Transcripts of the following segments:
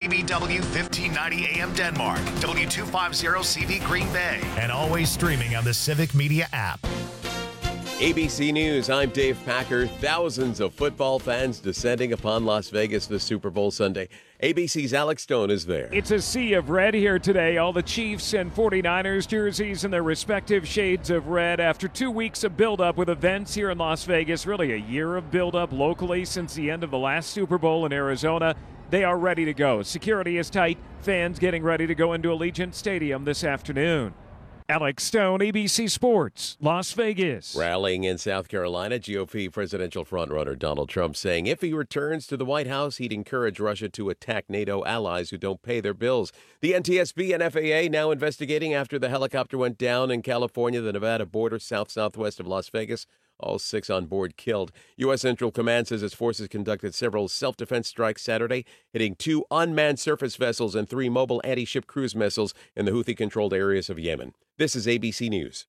KBW 1590 AM Denmark, W250CV Green Bay, and always streaming on the Civic Media app. ABC News, I'm Dave Packer. Thousands of football fans descending upon Las Vegas this Super Bowl Sunday. ABC's Alex Stone is there. It's a sea of red here today. All the Chiefs and 49ers jerseys in their respective shades of red after 2 weeks of build-up with events here in Las Vegas. Really a year of build-up locally since the end of the last Super Bowl in Arizona. They are ready to go. Security is tight. Fans getting ready to go into Allegiant Stadium this afternoon. Alex Stone, ABC Sports, Las Vegas. Rallying in South Carolina, GOP presidential frontrunner Donald Trump saying if he returns to the White House, he'd encourage Russia to attack NATO allies who don't pay their bills. The NTSB and FAA now investigating after the helicopter went down in California, the Nevada border, southwest of Las Vegas. All 6 on board killed. U.S. Central Command says its forces conducted several self-defense strikes Saturday, hitting 2 unmanned surface vessels and 3 mobile anti-ship cruise missiles in the Houthi-controlled areas of Yemen. This is ABC News.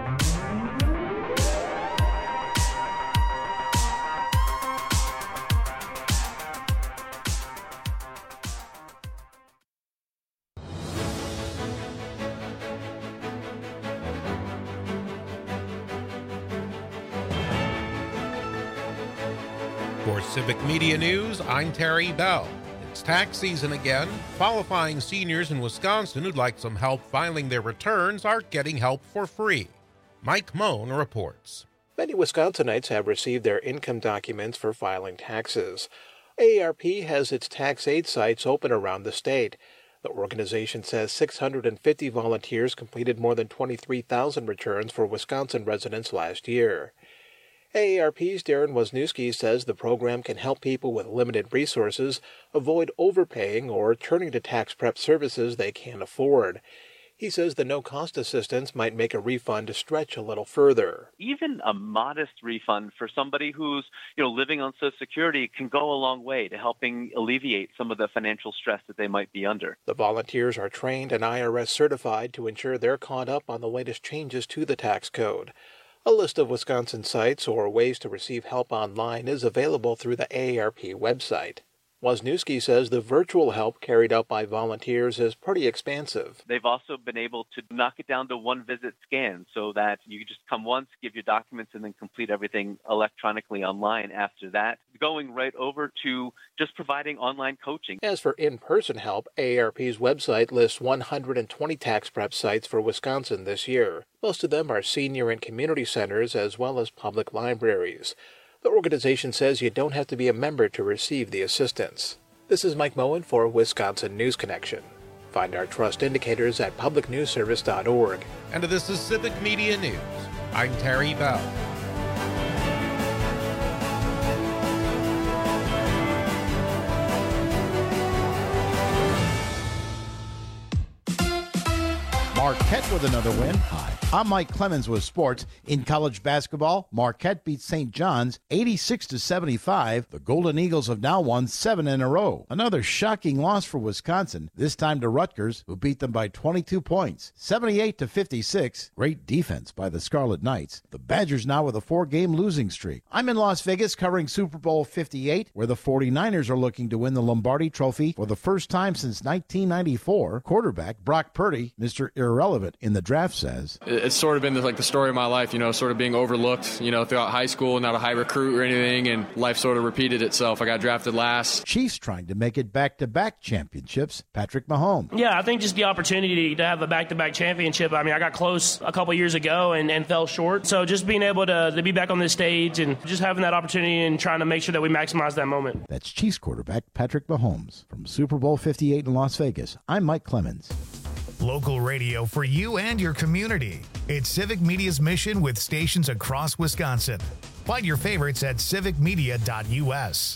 For Civic Media News, I'm Terry Bell. It's tax season again. Qualifying seniors in Wisconsin who'd like some help filing their returns are getting help for free. Mike Moen reports. Many Wisconsinites have received their income documents for filing taxes. AARP has its tax aid sites open around the state. The organization says 650 volunteers completed more than 23,000 returns for Wisconsin residents last year. AARP's Darren Wisniewski says the program can help people with limited resources avoid overpaying or turning to tax prep services they can't afford. He says the no-cost assistance might make a refund stretch a little further. Even a modest refund for somebody who's living on Social Security can go a long way to helping alleviate some of the financial stress that they might be under. The volunteers are trained and IRS certified to ensure they're caught up on the latest changes to the tax code. A list of Wisconsin sites or ways to receive help online is available through the AARP website. Wisniewski says the virtual help carried out by volunteers is pretty expansive. They've also been able to knock it down to one-visit scan so that you can just come once, give your documents, and then complete everything electronically online after that, going right over to just providing online coaching. As for in-person help, AARP's website lists 120 tax prep sites for Wisconsin this year. Most of them are senior and community centers as well as public libraries. The organization says you don't have to be a member to receive the assistance. This is Mike Moen for Wisconsin News Connection. Find our trust indicators at publicnewsservice.org. And this is Civic Media News. I'm Terry Bell. Marquette with another win. Hi, I'm Mike Clemens with sports. In college basketball, Marquette beat St. John's 86-75. The Golden Eagles have now won 7 in a row. Another shocking loss for Wisconsin, this time to Rutgers, who beat them by 22 points, 78-56. Great defense by the Scarlet Knights. The Badgers now with a 4-game losing streak. I'm in Las Vegas covering Super Bowl 58, where the 49ers are looking to win the Lombardi Trophy for the first time since 1994. Quarterback Brock Purdy, Mr. Irrelevant in the draft, says, it's sort of been the story of my life, sort of being overlooked, throughout high school, not a high recruit or anything, and life sort of repeated itself. I got drafted last. Chiefs trying to make it back-to-back championships. Patrick Mahomes. Yeah, I think just the opportunity to have a back-to-back championship. I got close a couple years ago and fell short. So just being able to be back on this stage and just having that opportunity and trying to make sure that we maximize that moment. That's Chiefs quarterback Patrick Mahomes. From Super Bowl 58 in Las Vegas, I'm Mike Clemens. Local radio for you and your community. It's Civic Media's mission with stations across Wisconsin. Find your favorites at civicmedia.us.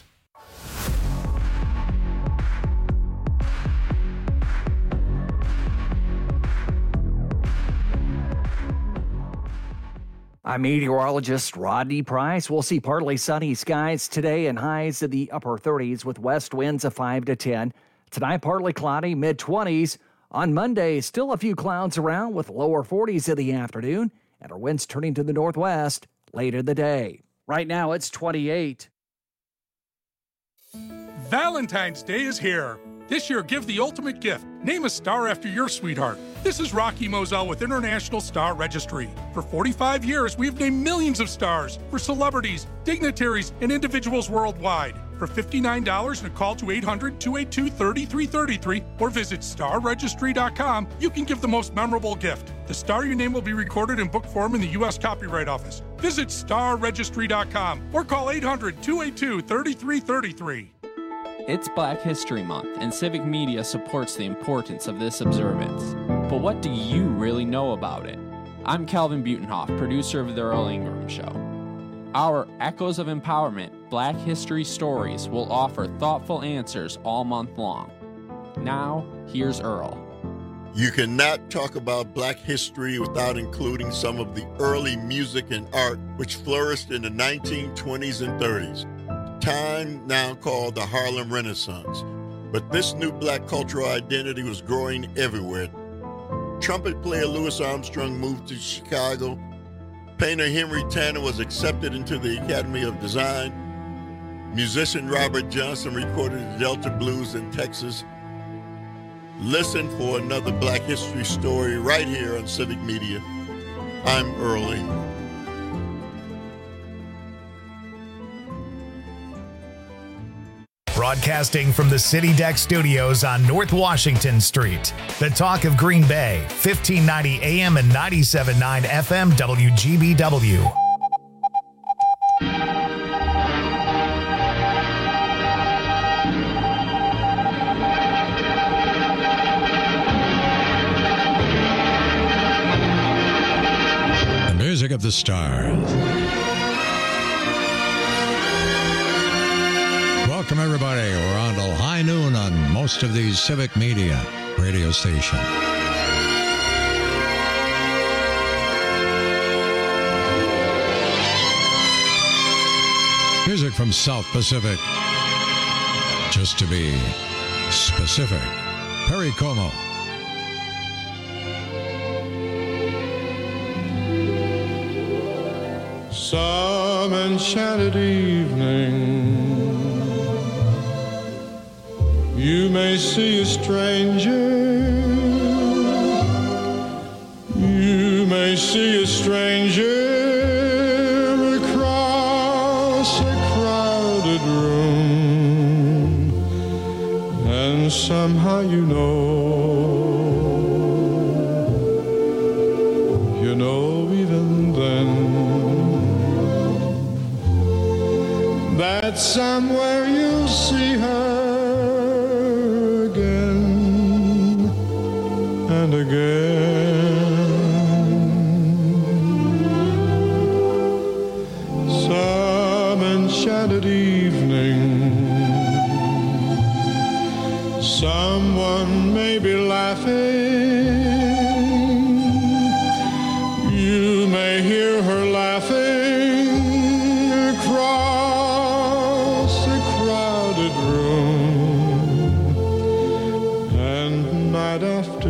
I'm meteorologist Rodney Price. We'll see partly sunny skies today and highs in the upper 30s with west winds of 5 to 10. Tonight, partly cloudy, mid-20s. On Monday, still a few clouds around with lower 40s in the afternoon, and our winds turning to the northwest later in the day. Right now, it's 28. Valentine's Day is here. This year, give the ultimate gift. Name a star after your sweetheart. This is Rocky Moselle with International Star Registry. For 45 years, we've named millions of stars for celebrities, dignitaries, and individuals worldwide. For $59 and a call to 800-282-3333 or visit starregistry.com, you can give the most memorable gift. The star your name will be recorded in book form in the U.S. Copyright Office. Visit starregistry.com or call 800-282-3333. It's Black History Month, and Civic Media supports the importance of this observance. But what do you really know about it? I'm Calvin Butenhoff, producer of The Earl Ingram Show. Our Echoes of Empowerment Black History Stories will offer thoughtful answers all month long. Now, here's Earl. You cannot talk about Black history without including some of the early music and art which flourished in the 1920s and 30s. Time now called the Harlem Renaissance. But this new black cultural identity was growing everywhere. Trumpet player Louis Armstrong moved to Chicago. Painter Henry Tanner was accepted into the Academy of Design. Musician Robert Johnson recorded the Delta Blues in Texas. Listen for another Black history story right here on Civic Media. I'm Earl Ingram. Broadcasting from the City Deck Studios on North Washington Street. The Talk of Green Bay, 1590 AM and 97.9 FM WGBW. The music of the stars. Welcome, everybody. We're on till high noon on most of these Civic Media radio stations. Music from South Pacific. Just to be specific. Perry Como. Some enchanted evening, you may see a stranger. You may see a stranger across a crowded room, and somehow you know even then, that somewhere you'll see her again and again. Some enchanted evening, someone may be laughing. You may hear her laughing across a crowded room, and night after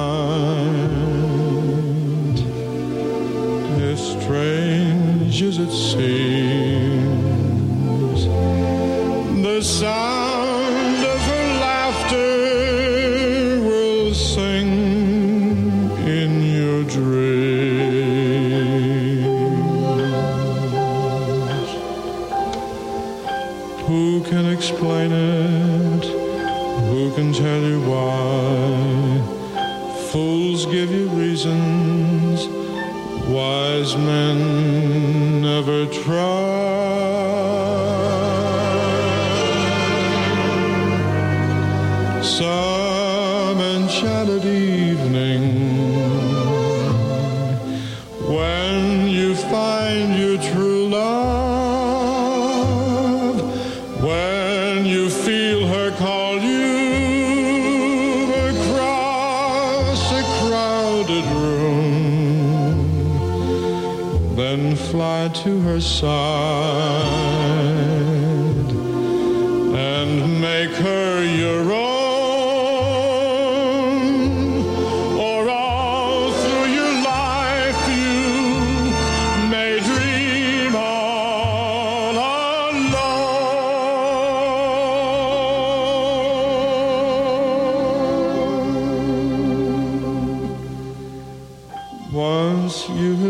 night, as strange as it seems, the sound of her laughter will sing in your dreams. Who can explain it? Who can tell you why? Fools give you reasons, wise men never try. Some enchanted evening, when you find your true love, when you feel her call you across a crowded room, then fly to her side and make her your own.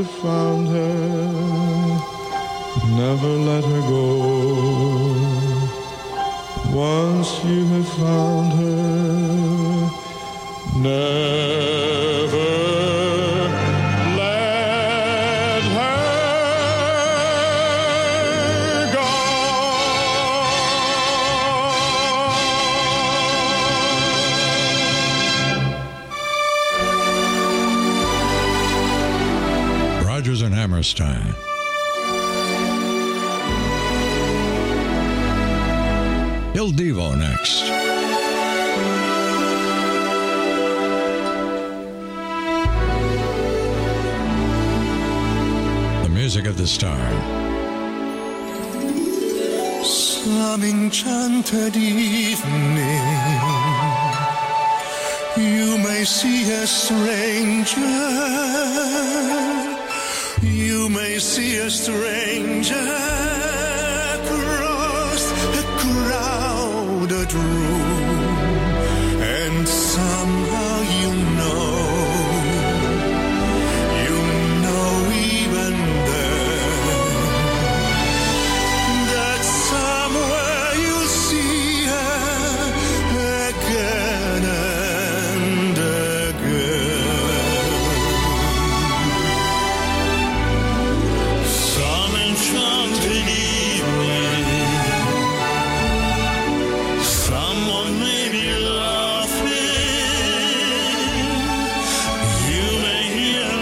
found her, never let her go. Once you have found her, never let her go. Rodgers and Hammerstein. Il Divo next. The music of the star. Some enchanted evening, you may see a stranger. You may see a stranger across a crowded room, and somehow you know even then that somewhere you'll see her again and again. Some enchanted evening, someone may be laughing. You may hear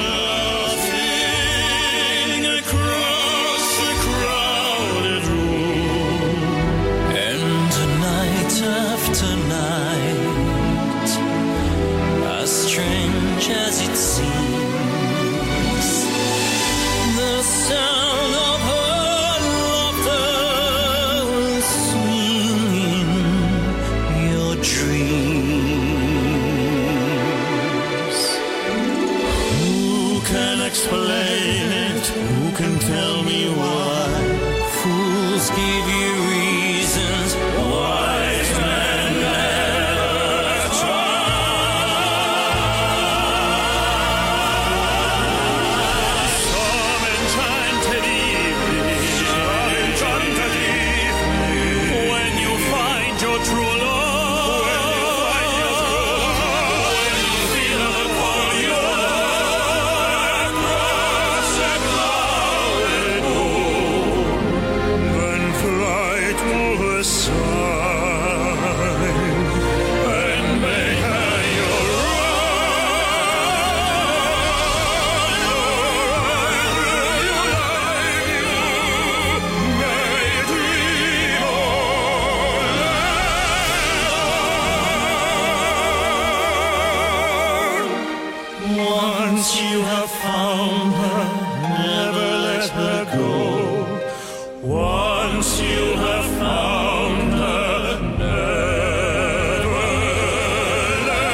laughing across the crowded room, and night after night, as strange as it seems, the sound of her laughter will swing in your dreams. Who can explain it? Who can tell me why? Fools give you reasons, wise men never try. Some enchanted evening, when you find your true love, when you feel the call you across a clouded moon, then fly to her side and make her your once you have found her, never let her go. Once you have found her, never let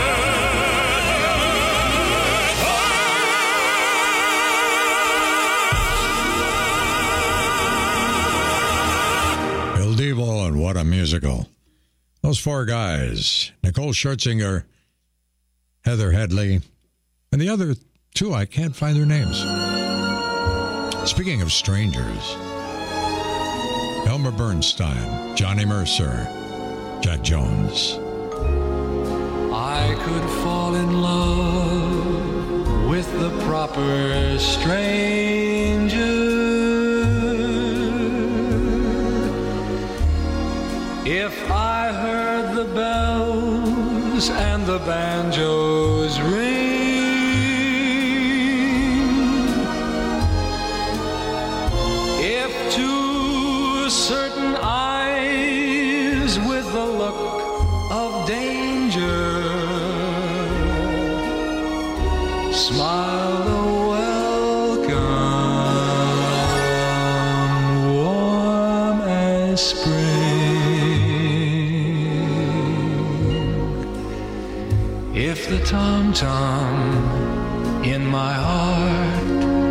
Il Divo and What a Musical. Those four guys, Nicole Scherzinger, Heather Headley, and the other two, I can't find their names. Speaking of strangers, Elmer Bernstein, Johnny Mercer, Jack Jones. I could fall in love with the proper stranger if I heard the bells and the banjos ring. If to certain eyes with the look of danger smiled a welcome warm as spring. If the tom-tom in my heart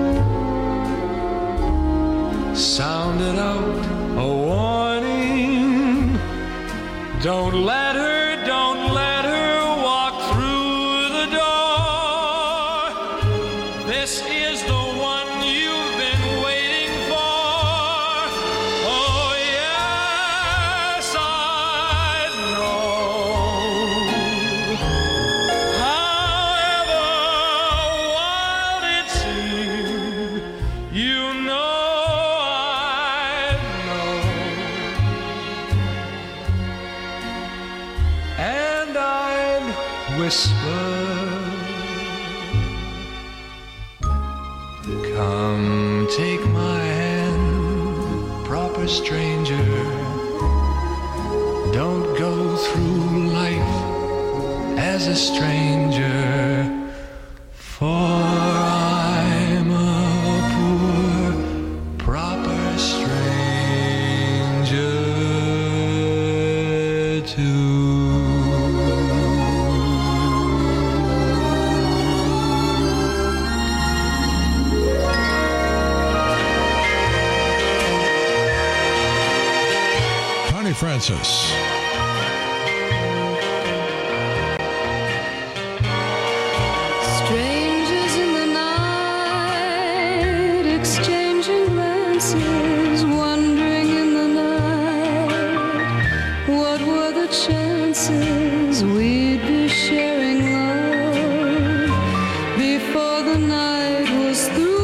sounded out a warning, don't let her walk through the door. This is the one whisper. Come take my hand, proper stranger. Don't go through life as a stranger, for I'm a poor, proper stranger too. Francis. Strangers in the night, exchanging glances, wandering in the night. What were the chances we'd be sharing love before the night was through?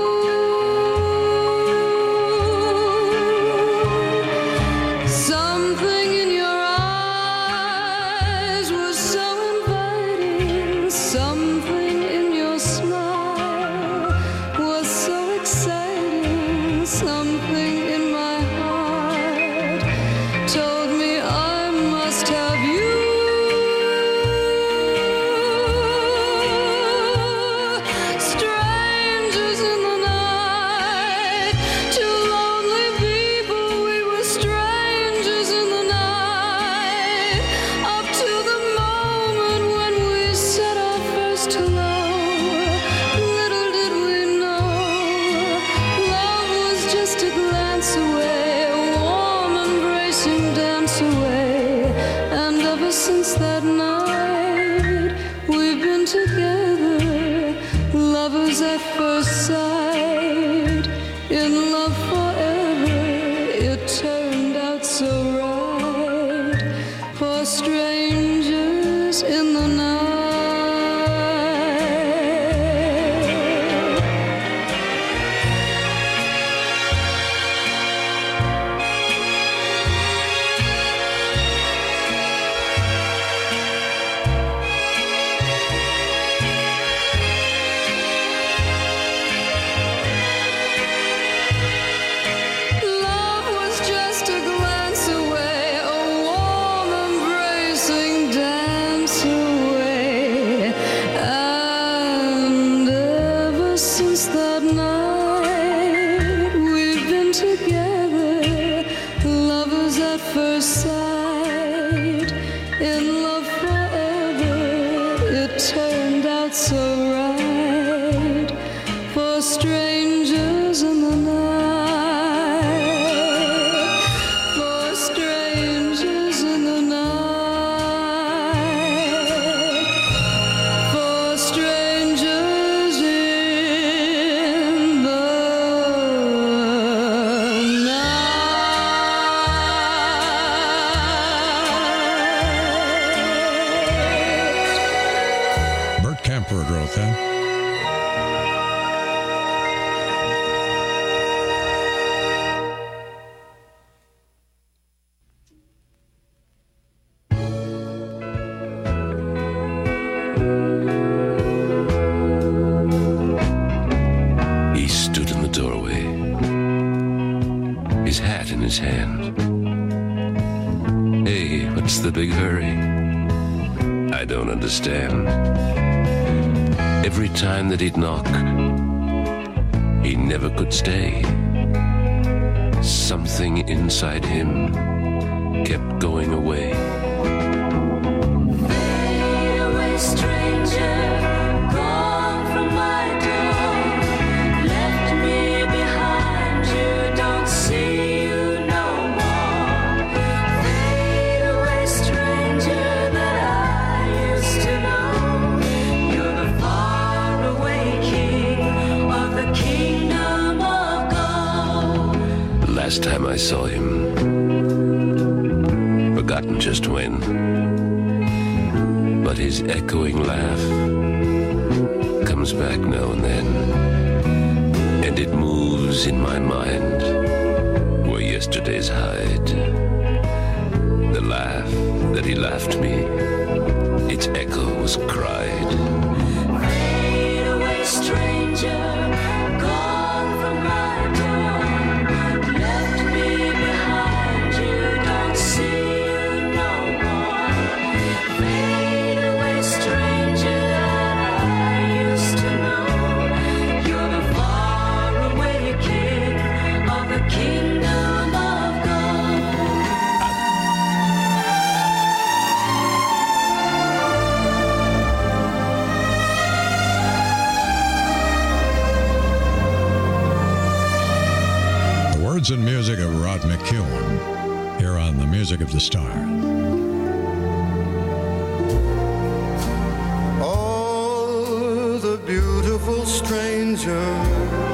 Every time that he'd knock, he never could stay. Something inside him kept going away. Fade away, stranger, gone from my door. Left me behind, you don't see you no more. Fade away, stranger, that I used to know. Last time I saw him, forgotten just when, but his echoing laugh comes back now and then, and it moves in my mind where yesterday's hide. The laugh that he laughed me, its echo almost cried. Fade away, stranger, gone from my door. Left me behind, you don't see you no more. Fade away, stranger that I used to know. You're the faraway king of the kingdom of God. The words and music of Rod McEwen here on the Music of the Stars. All the beautiful strangers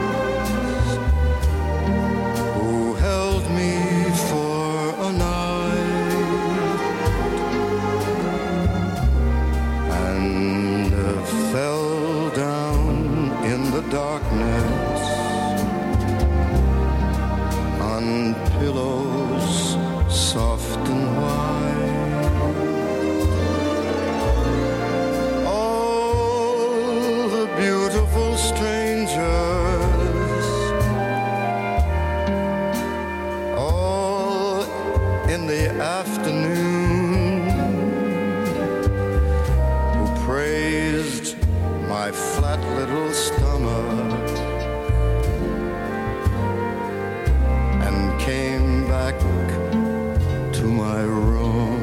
who held me for a night and fell down in the darkness on pillows soft and white. All the beautiful strangers, all in the afternoon, who praised my flat little stomach and came back to my room.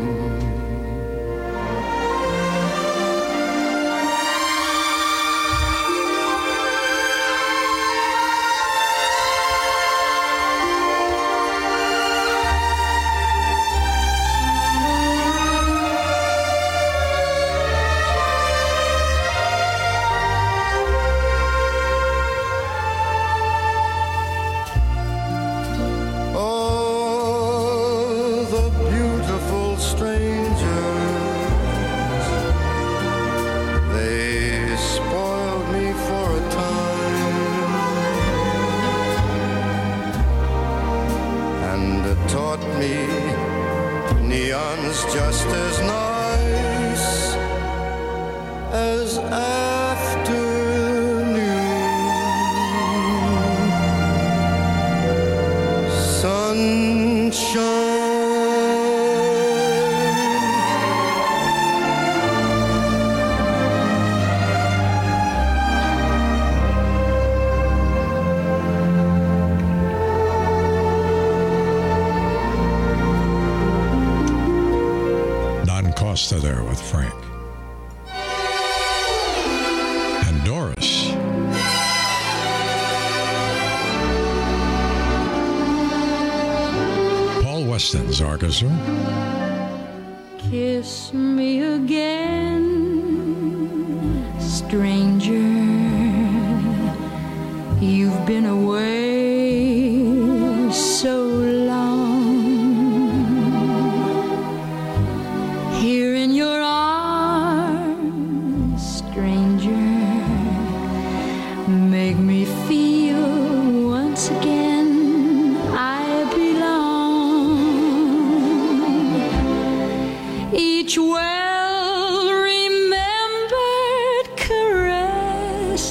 All the beautiful strangers, they spoiled me for a time and taught me neon's just as nice as afternoon sunshine. Don Costa there with Frank. And Doris. Paul Weston's orchestra. Kiss me again, stranger. You've been away so long. Here in your arms, stranger, make me feel once again I belong. Each well-remembered caress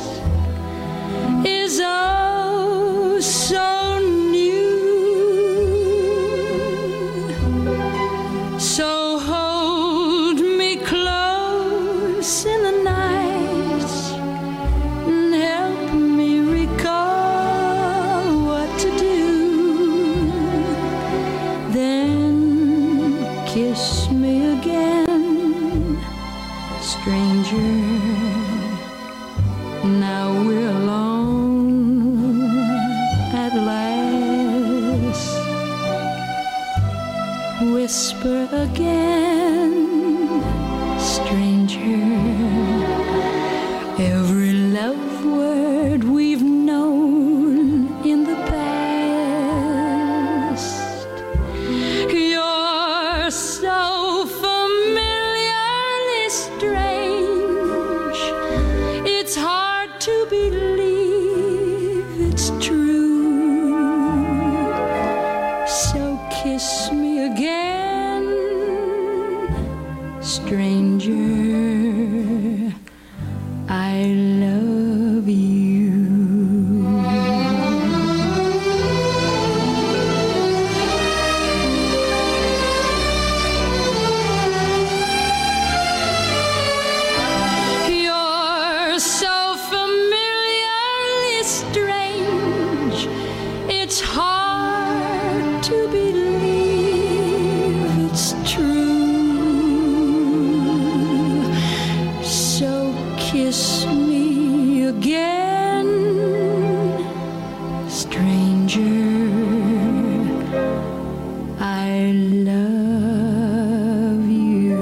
is oh so new. So hold me close in the night and help me recall what to do. Then kiss me again, stranger. Now we're alone at last. Whisper again, stranger. Every love word we've known in the past. You're so familiarly strange. It's hard to believe it's true. So kiss me again, stranger. kiss me again, stranger. I love you.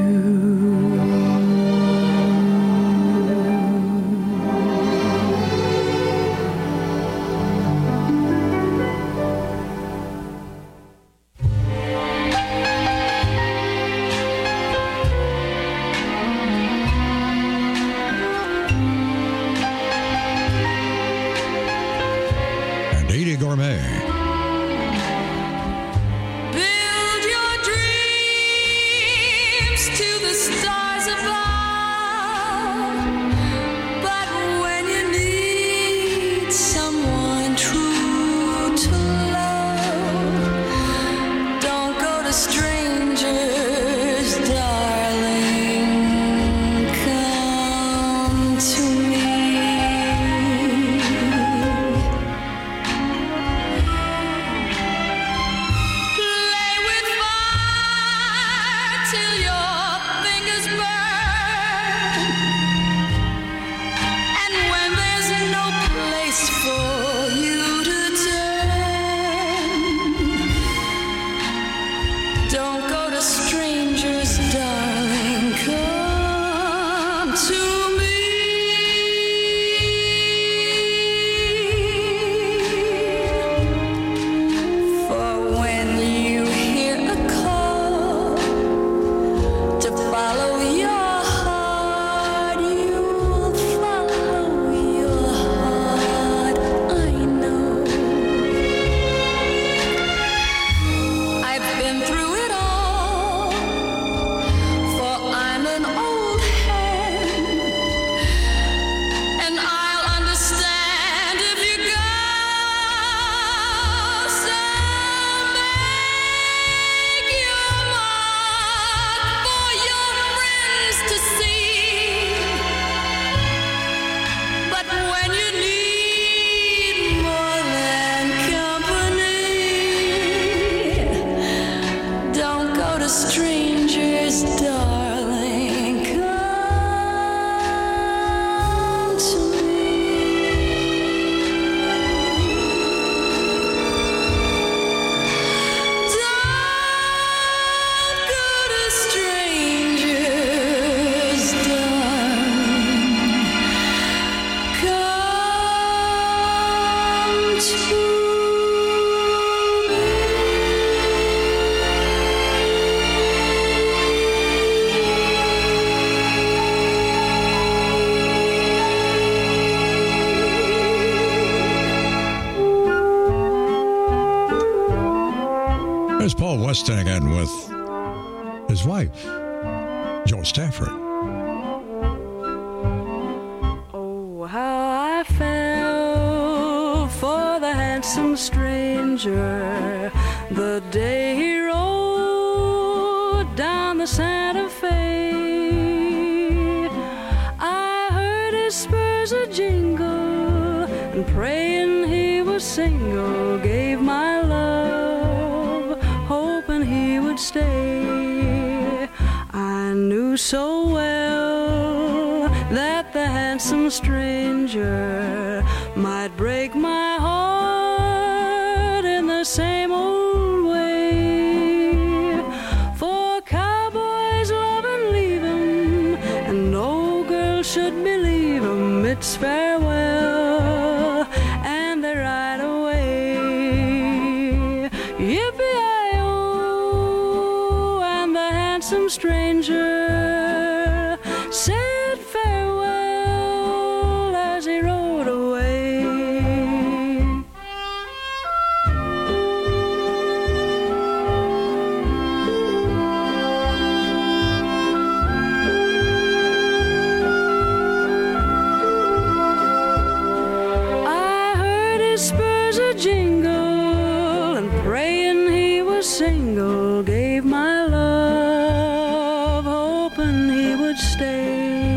And Edie Gourmet. Build your dreams to the stars above. But when you need someone true to love, don't go to strangers, darling. Come to me. Play with fire till your fingers burn. And when there's no place for you to turn, don't go to strangers, darling. Come to me. For when you hear a call to follow your heart, you'll follow your heart. I know. I've been through it all, for I'm an old hand, and I'll understand if you go. So make your mark for your friends to see. But when you need more than company, don't go to strangers, darling. Come to me. Don't go to strangers, darling. Come to There's Paul Weston again with his wife, Joe Stafford. Oh, how I fell for the handsome stranger the day he rode down the Santa Fe. I heard his spurs a jingle, and praying he was single, gave my love, hoping he would stay. I knew so well that the handsome stranger might break my heart in the same old way. For cowboys love and leave 'em, and no girl should believe 'em. It's farewell, and they ride away. Yippee-i-oh, and the handsome stranger said farewell as he rode away. I heard his spurs a jingle, and praying he was single, gave my love, hoping he would stay.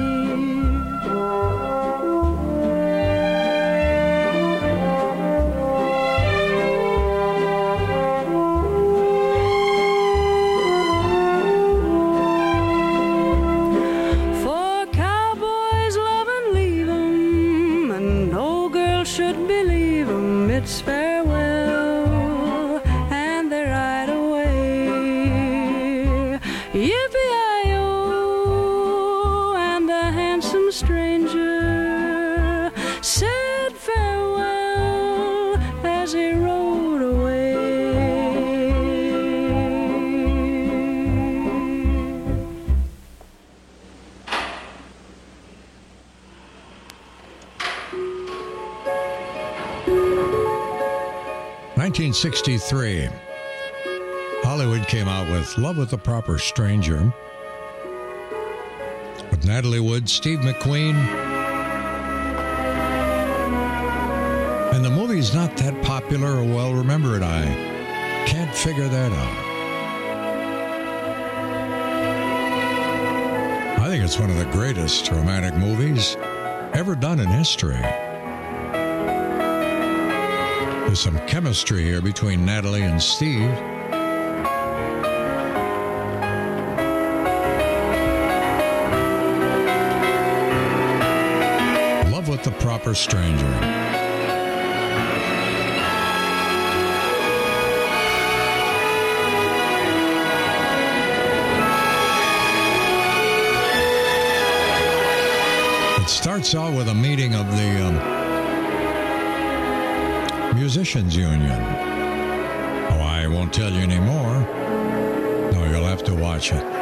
it's farewell, and they ride away. Yippee-i-oh, and the handsome stranger said farewell as he rode away. 1963, Hollywood came out with Love with a Proper Stranger with Natalie Wood, Steve McQueen. And the movie's not that popular or well remembered. I can't figure that out. I think it's one of the greatest romantic movies ever done in history. There's some chemistry here between Natalie and Steve. Love with the Proper Stranger. It starts out with a meeting of the Musicians Union. Oh, I won't tell you anymore. No, you'll have to watch it.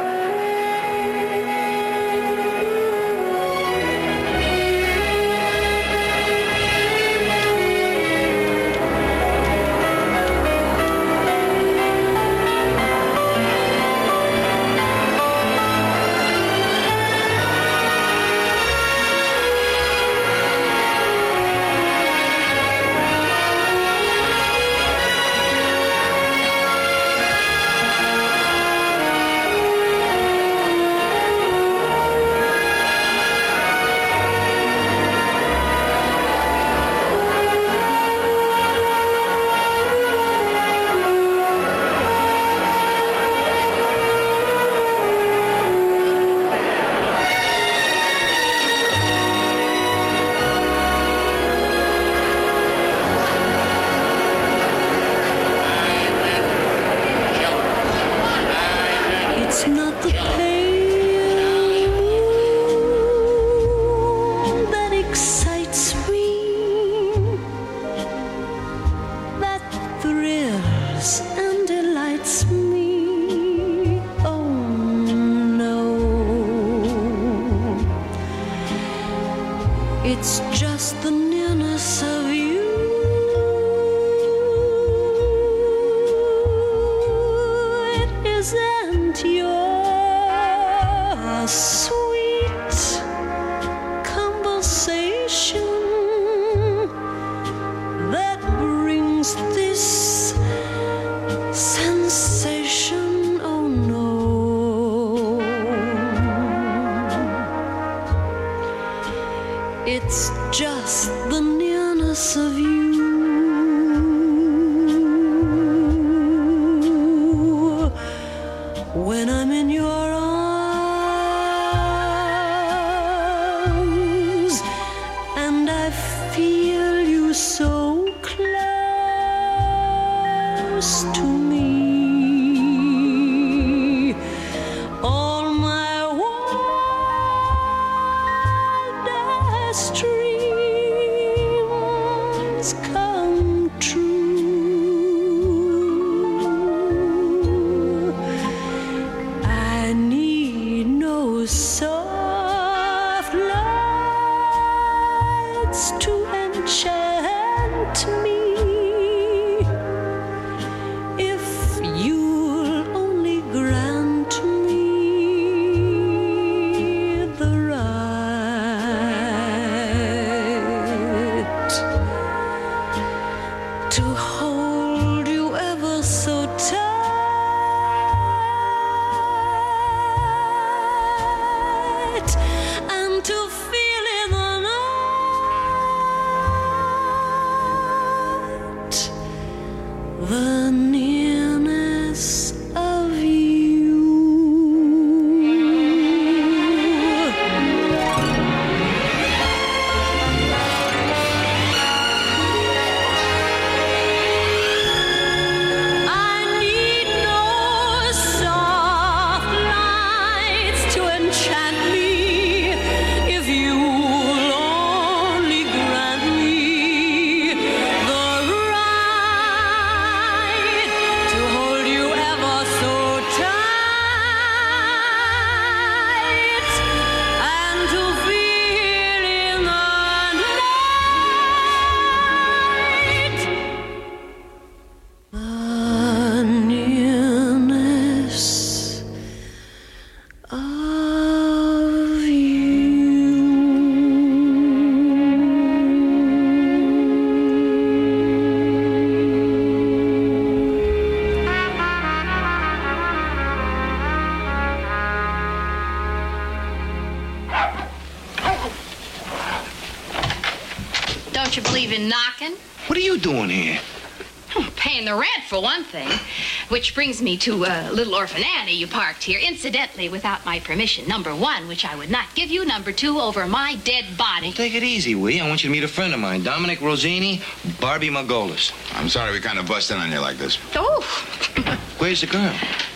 Don't you believe in knocking? What are you doing here? Paying the rent, for one thing. Which brings me to Little Orphan Annie you parked here, incidentally, without my permission. Number 1, which I would not give you. Number 2, over my dead body. Well, take it easy, will you? I want you to meet a friend of mine, Dominic Rossini, Barbie Margolis. I'm sorry we kind of bust in on you like this. Oh! Where's the girl?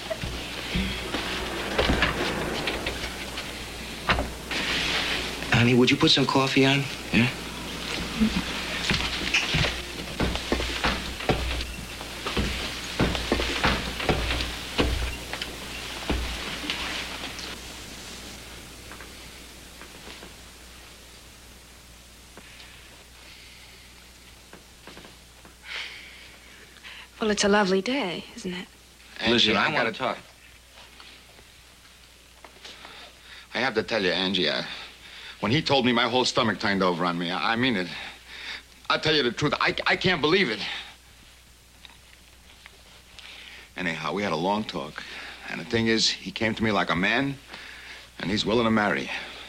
Honey, would you put some coffee on? Yeah? Well, it's a lovely day, isn't it? Listen, I want to talk. I have to tell you, Angie, when he told me, my whole stomach turned over on me. I mean it. I'll tell you the truth. I can't believe it. Anyhow, we had a long talk. And the thing is, he came to me like a man, and he's willing to marry.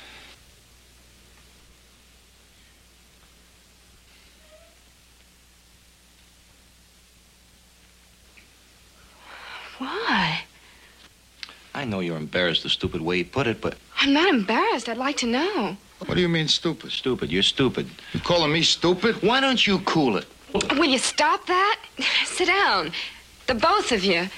Why? I know you're embarrassed the stupid way he put it, but... I'm not embarrassed. I'd like to know. What do you mean, stupid? Stupid. You're stupid. You calling me stupid? Why don't you cool it? Will you stop that? Sit down. The both of you.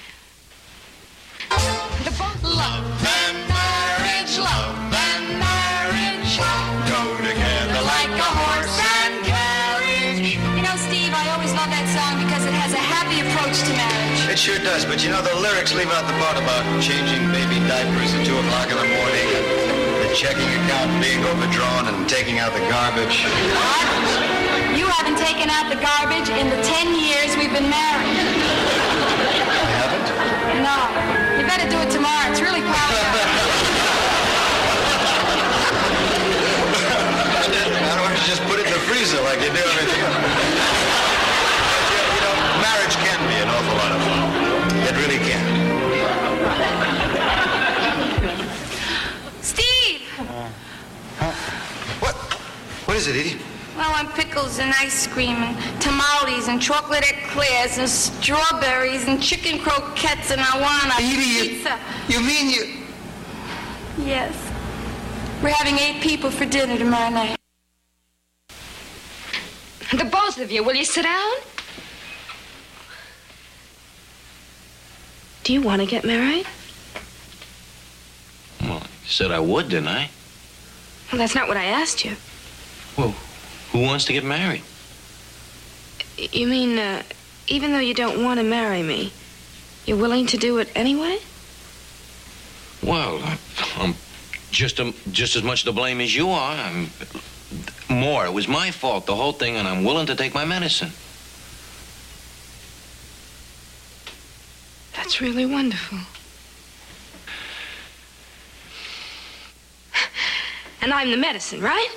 The both... Love and marriage, love and marriage go together like a horse and carriage. You know, Steve, I always love that song because it has a happy approach to marriage. It sure does, but you know, the lyrics leave out the part about changing baby diapers at 2 o'clock in the morning and the checking account being overdrawn and taking out the garbage. What? You haven't taken out the garbage in the 10 years we've been married. I haven't? No. You better do it tomorrow. It's really popular. Why don't you just put it in the freezer like you do everything else? You know, marriage can be an awful lot of fun. It really can. Steve! What is it, Edie? Well, I'm pickles and ice cream and tamales and chocolate eclairs and strawberries and chicken croquettes and I want a pizza. You mean you... Yes. We're having 8 people for dinner tomorrow night. The both of you. Will you sit down? Do you want to get married? Well, you said I would, didn't I? Well, that's not what I asked you. Well, who wants to get married? You mean, even though you don't want to marry me, you're willing to do it anyway? Well, I'm just as much to blame as you are. More. It was my fault, the whole thing, and I'm willing to take my medicine. That's really wonderful. And I'm the medicine, right?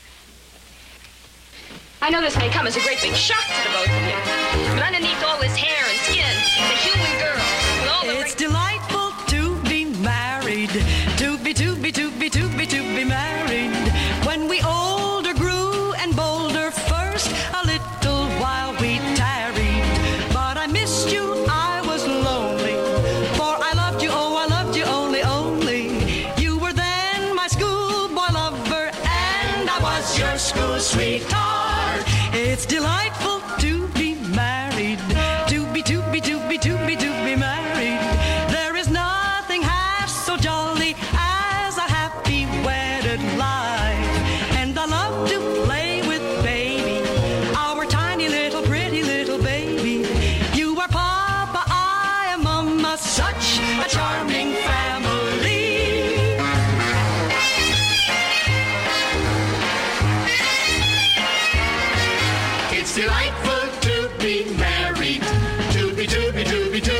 I know this may come as a great big shock to the both of you, but underneath all this hair and skin, the human girl with all the... It's delightful to be married, to be married. When we older grew and bolder first, a little while we tarried. But I missed you, I was lonely, for I loved you, oh, I loved you only. You were then my schoolboy lover, and I was your school sweetheart. It's delightful to be married, to be married. There is nothing half so jolly as a happy wedded life. And I love to play with baby, our tiny little pretty little baby. You are Papa, I am Mama, such a charming family. It's delightful to be married, to be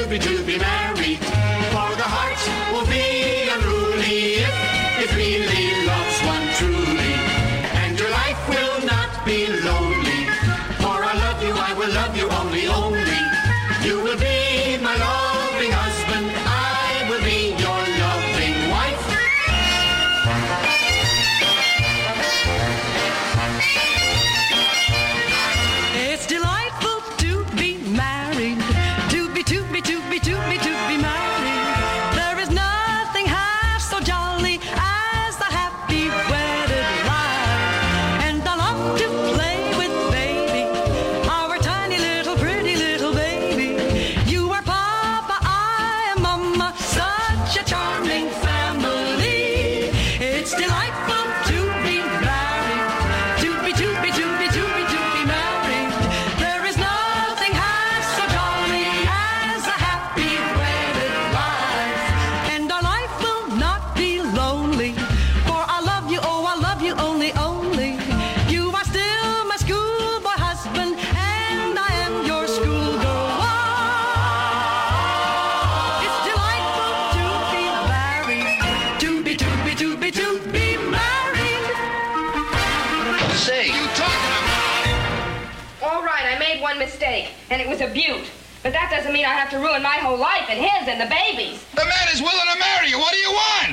mistake, and it was a beaut. But that doesn't mean I have to ruin my whole life and his and the baby's. The man is willing to marry you. What do you want?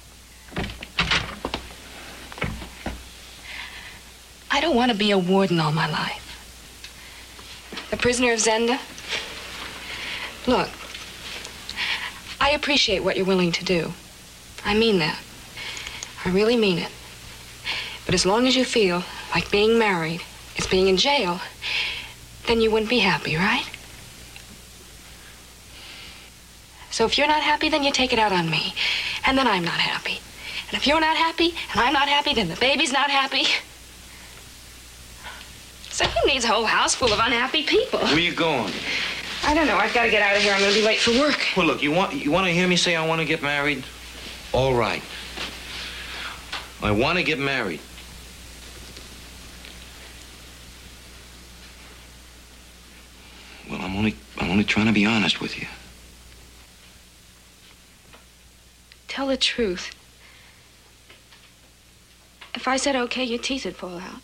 I don't want to be a warden all my life. The prisoner of Zenda? Look, I appreciate what you're willing to do. I mean that. I really mean it. But as long as you feel like being married is being in jail, then you wouldn't be happy, right? So if you're not happy, then you take it out on me. And then I'm not happy. And if you're not happy, and I'm not happy, then the baby's not happy. So who needs a whole house full of unhappy people? Where you going? I don't know. I've got to get out of here. I'm going to be late for work. Well, look, you want to hear me say I want to get married? All right. I want to get married. Well, I'm only trying to be honest with you. Tell the truth. If I said okay, your teeth would fall out.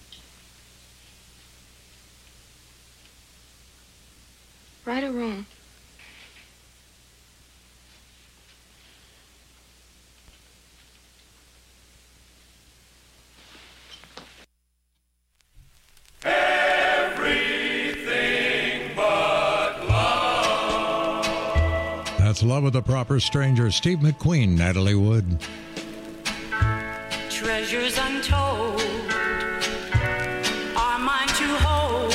Right or wrong? Everything but love. That's Love with a Proper Stranger. Steve McQueen, Natalie Wood. Treasures untold are mine to hold.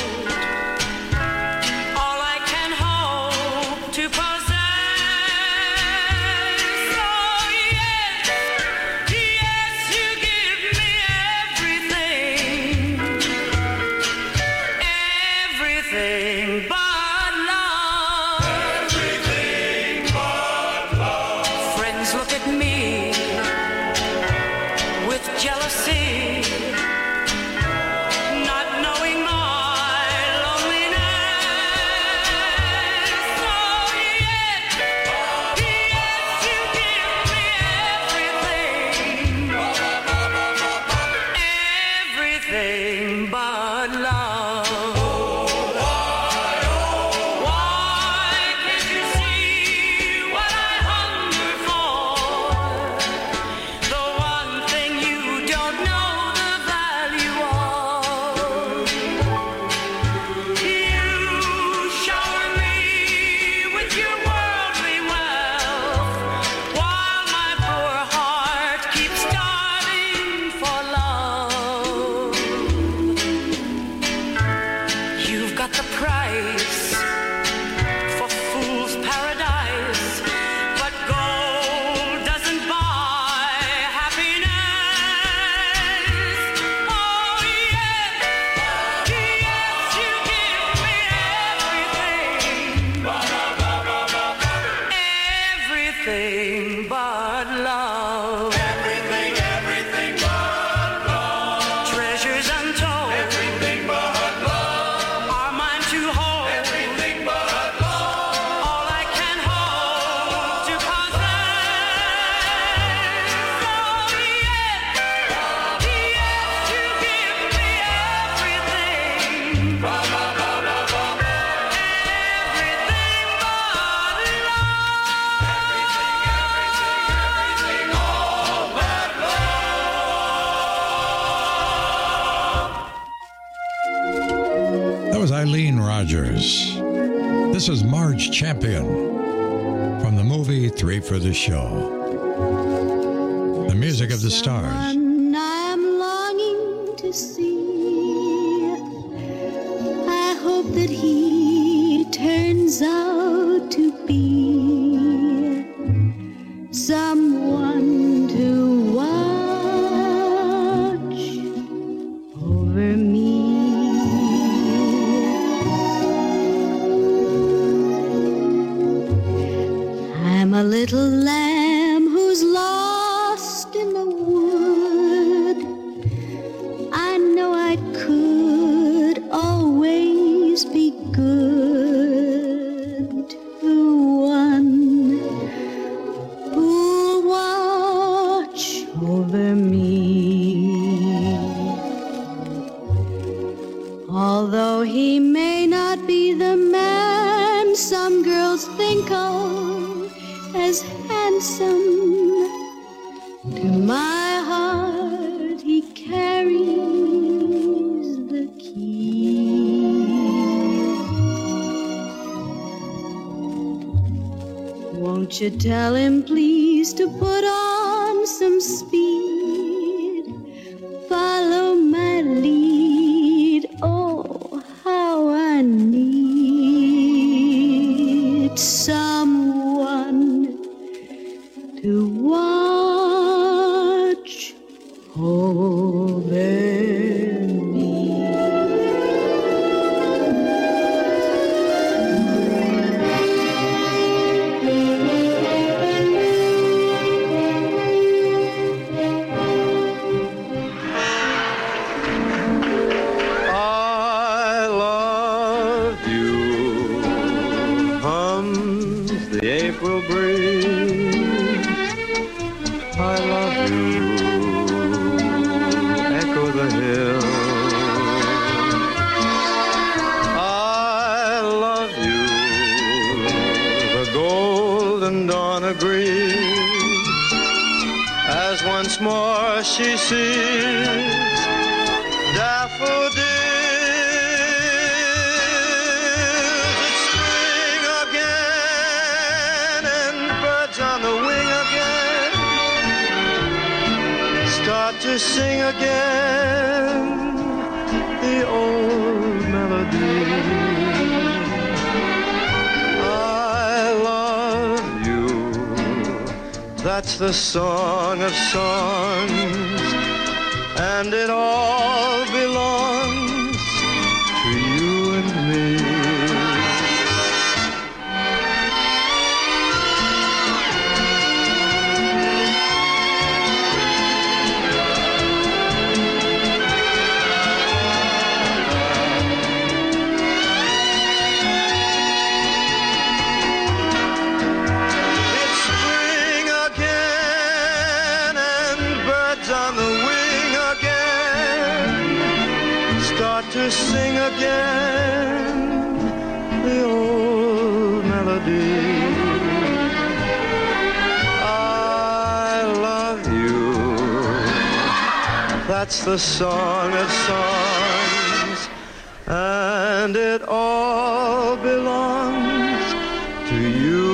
All I can hope to possess. Oh yes, yes, you give me everything, everything but love. Everything but love. Friends look at me with jealousy, not knowing my loneliness. Oh yes, yes, you give me everything, everything but love. Why can't you see what I hunger for? The one thing you don't know the value of. You shower me with your worldly wealth, while my poor heart keeps starving for love. You've got the price for fool's paradise, but gold doesn't buy happiness. Oh yes, yes, you give me everything but love. Everything, everything but love. Treasures untold. Everything but love are mine to hold. Everything but love. All I can hope to possess. Oh yes, yes, you give me everything. Everything but love. Everything, all but That was Eileen Rogers. This is Marge Champion from the movie Three for the Show. The music of the stars. Someone I'm longing to see. I hope that he turns out to be someone to watch over me. I'm a little lamb who's lost in the wood. I know I could always be good to one who'll watch over me. Although he may not be call as handsome. To my heart he carries the key. Won't you tell him please to put on some speed, follow my lead, oh how I need someone to watch over me. I love you, hums the April breeze. I love you, echo the hill. I love you, the golden dawn agrees, as once more she sees daffodils. It's spring again and birds on the wing again start to sing again the old melody. I love you, that's the song of songs, and it all belongs to you and me. It's spring again and birds on the wing again start to sing again the old melody. I love you, that's the song of songs, and it all belongs to you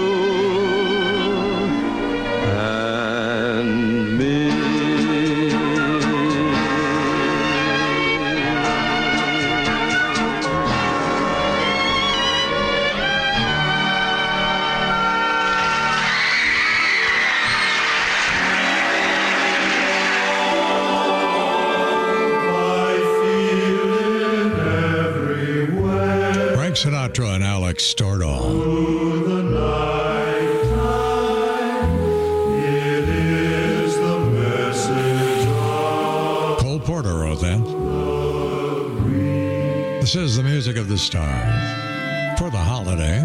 and me. Frank Sinatra and Alex Stordahl. Cole Porter wrote that. This is the music of the stars for the holiday.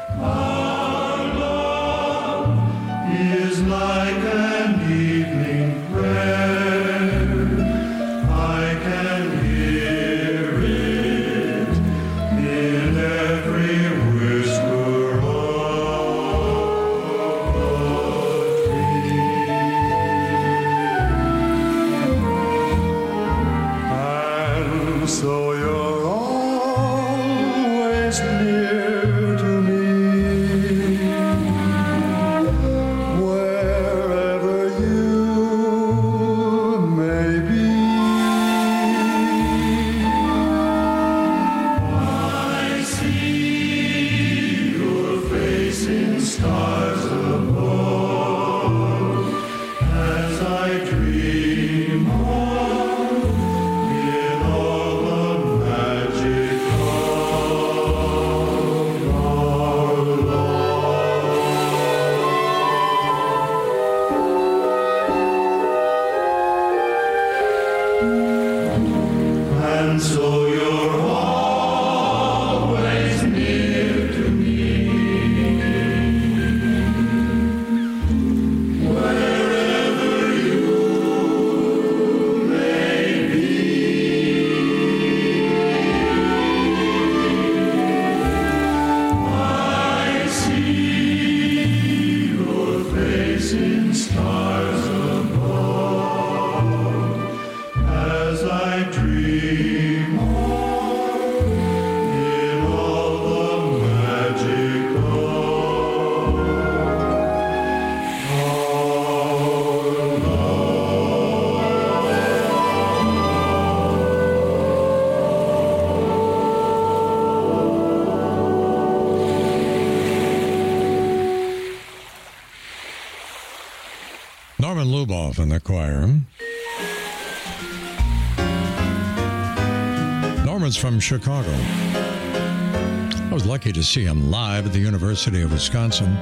Is like an evening prayer. I can hear it in every whisper of a tree. And so you're always near to me. Wherever you may be, I see your face in stars above as I dream on in all the magic of our love. And so you're always near to me. Wherever you may be, I see Zuboff in the choir. Norman's from Chicago. I was lucky to see him live at the University of Wisconsin.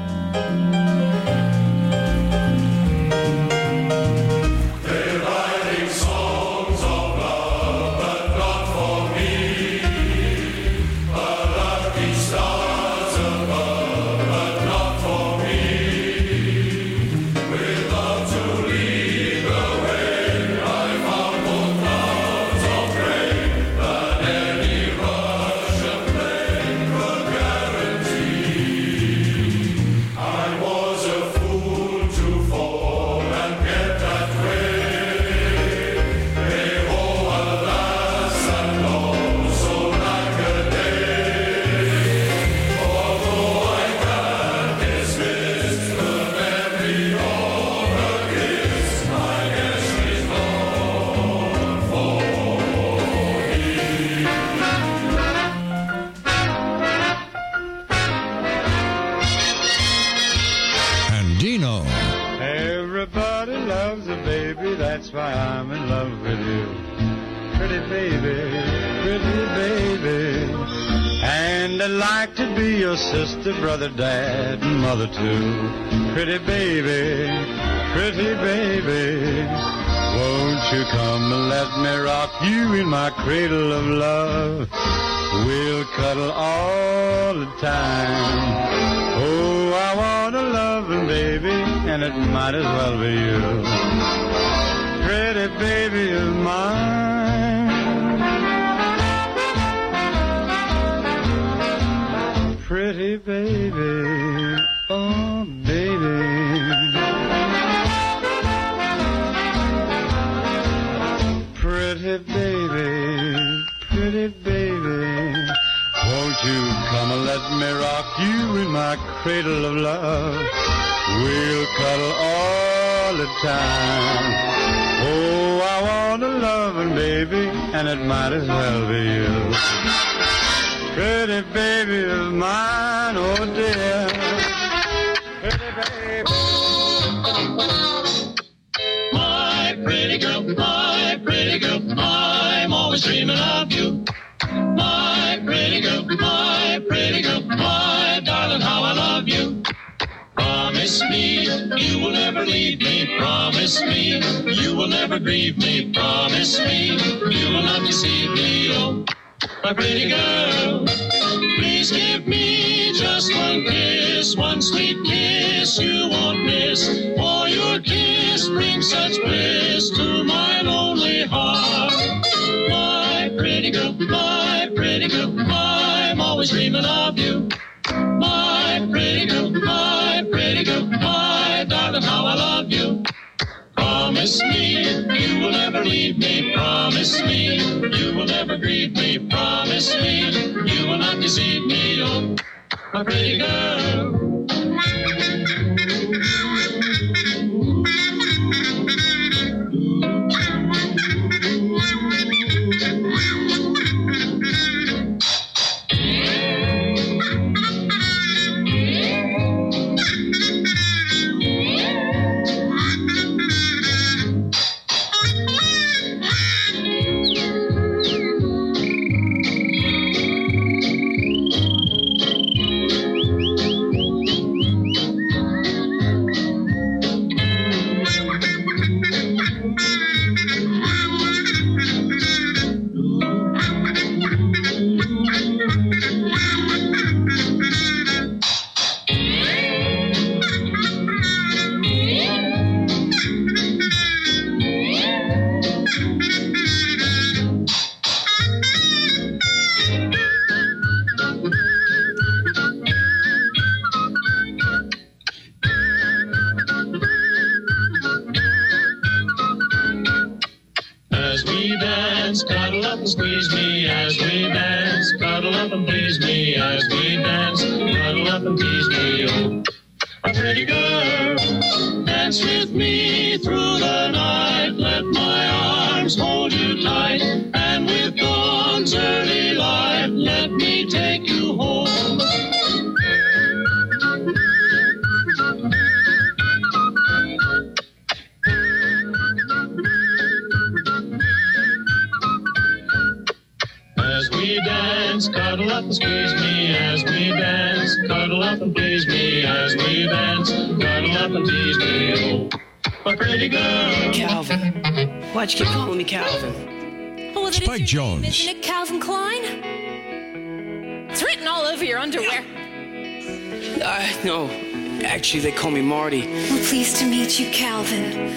Sister, brother, dad, and mother too. Pretty baby, won't you come and let me rock you in my cradle of love? We'll cuddle all the time. Oh, I want a loving baby, and it might as well be you. Pretty baby of mine. Pretty baby, oh baby. Pretty baby, won't you come and let me rock you in my cradle of love? We'll cuddle all the time. Oh, I want a loving baby, and it might as well be you. Pretty baby of mine, oh dear. Pretty baby. My pretty girl, I'm always dreaming of you. My pretty girl, my darling, how I love you. Promise me you will never leave me. Promise me you will never grieve me. Promise me you will not deceive me. Oh, my pretty girl, please give me just one kiss, one sweet kiss you won't miss. For your kiss brings such bliss to my lonely heart. My pretty girl, I'm always dreaming of you. My pretty girl, my darling, how I love you. Promise me you will never leave me. Promise me you will never grieve me. Promise me you will not deceive me. Oh, my pretty girl. we dance. Cuddle up and squeeze me as we dance. Cuddle up and please me as we dance. Cuddle up and tease me, oh, my pretty girl. Calvin. Why'd you keep calling me Calvin? Oh, well, Spike Jones. Isn't it Calvin Klein? It's written all over your underwear. No. Actually, they call me Marty. Well, pleased to meet you, Calvin.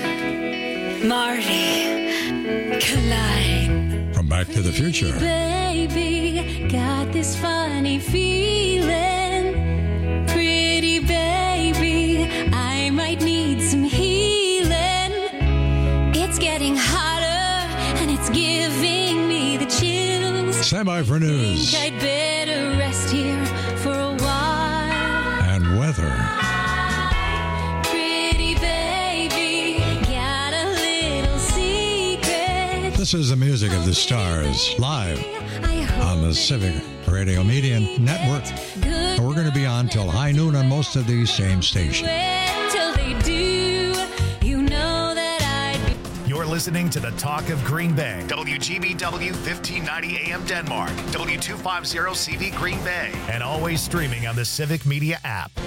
Marty Klein. From Back to the Future. Baby, got this funny feeling. Pretty baby, I might need some healing. It's getting hotter and it's giving me the chills. Stand by for news. Think I'd better rest here for a while. And weather. Pretty baby, got a little secret. This is the music of the stars, live on the Civic Radio Media Network. And we're going to be on till high noon on most of these same stations. Till they do, you know that I'd be. You're listening to the Talk of Green Bay. WGBW 1590 AM Denmark. W250 CV Green Bay. And always streaming on the Civic Media app.